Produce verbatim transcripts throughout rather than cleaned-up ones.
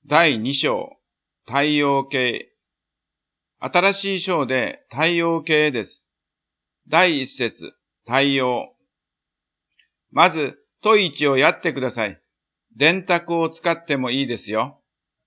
だいに章、太陽系。新しい章で太陽系です。だいいち節、太陽。まず、問いちをやってください。電卓を使ってもいいですよ。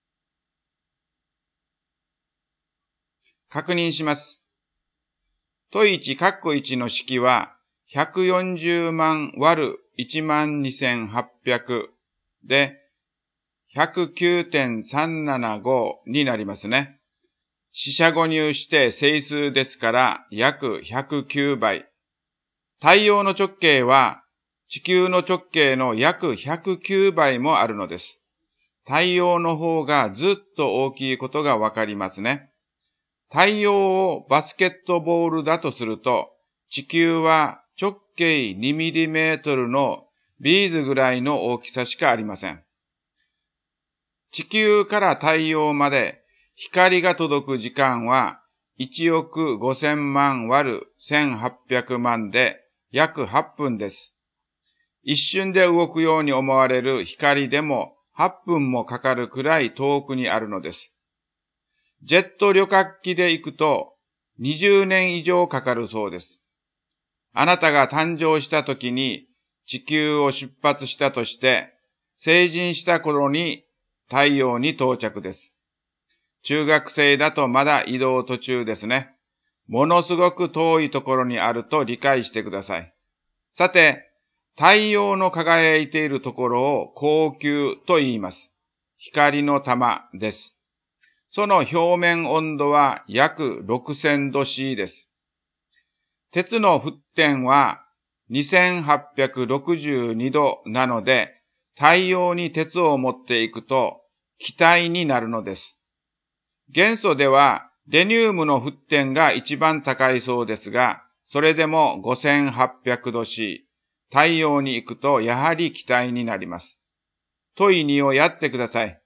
確認します。問いち括弧いちの式は、ひゃくよんじゅうまん割るいちまんにせんはっぴゃくで、ひゃくきゅうてんさんななご になりますね。四捨五入して整数ですから約ひゃくきゅうばい。太陽の直径は地球の直径の約ひゃくきゅうばいもあるのです。太陽の方がずっと大きいことがわかりますね。太陽をバスケットボールだとすると、地球は直径にミリメートルのビーズぐらいの大きさしかありません。地球から太陽まで光が届く時間はいちおくごせんまん割るせんはっぴゃくまんで約はっぷんです。一瞬で動くように思われる光でもはっぷんもかかるくらい遠くにあるのです。ジェット旅客機で行くとにじゅうねん以上かかるそうです。あなたが誕生した時に地球を出発したとして成人した頃に太陽に到着です。中学生だとまだ移動途中ですね。ものすごく遠いところにあると理解してください。さて、太陽の輝いているところを光球と言います。光の玉です。その表面温度は約ろくせんど C です。鉄の沸点はにせんはっぴゃくろくじゅうにどなので、太陽に鉄を持っていくと気体になるのです。元素ではレニウムの沸点が一番高いそうですが、それでもごせんはっぴゃくど C、太陽に行くとやはり気体になります。問いにをやってください。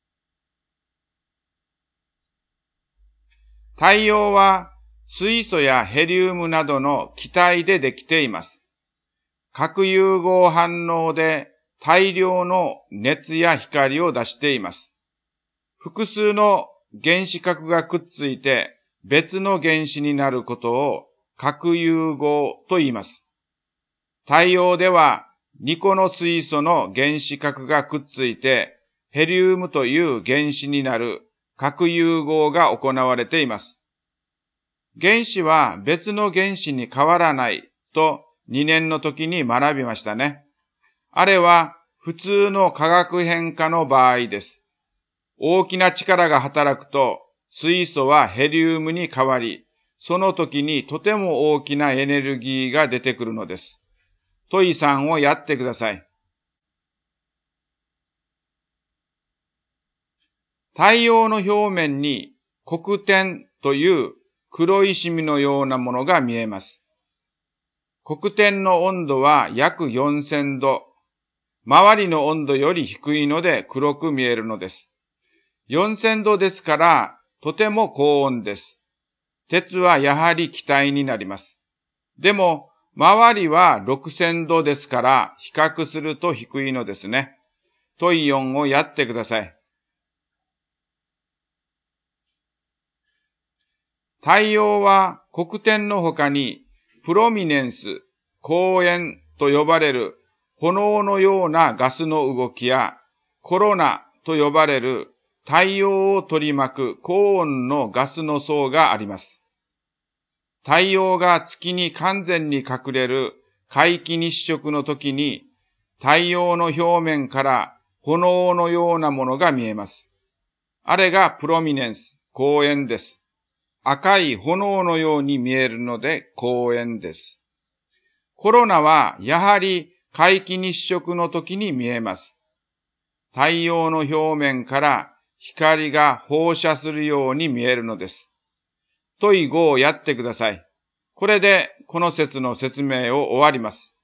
太陽は水素やヘリウムなどの気体でできています。核融合反応で大量の熱や光を出しています。複数の原子核がくっついて別の原子になることを核融合と言います。太陽ではにこの水素の原子核がくっついてヘリウムという原子になる核融合が行われています。原子は別の原子に変わらないとにねんの時に学びましたね。あれは普通の化学変化の場合です。大きな力が働くと水素はヘリウムに変わり、その時にとても大きなエネルギーが出てくるのです。問いさんをやってください。太陽の表面に黒点という黒いシミのようなものが見えます。黒点の温度は約よんせんど。周りの温度より低いので黒く見えるのです。よんせんどですからとても高温です。鉄はやはり気体になります。でも周りはろくせんどですから比較すると低いのですね。問いよんをやってください。太陽は黒点の他にプロミネンス、光炎と呼ばれる炎のようなガスの動きやコロナと呼ばれる太陽を取り巻く高温のガスの層があります。太陽が月に完全に隠れる皆既日食の時に太陽の表面から炎のようなものが見えます。あれがプロミネンス、光炎です。赤い炎のように見えるので光炎です。コロナはやはり皆既日食の時に見えます。太陽の表面から光が放射するように見えるのです。問いごをやってください。これでこの説の説明を終わります。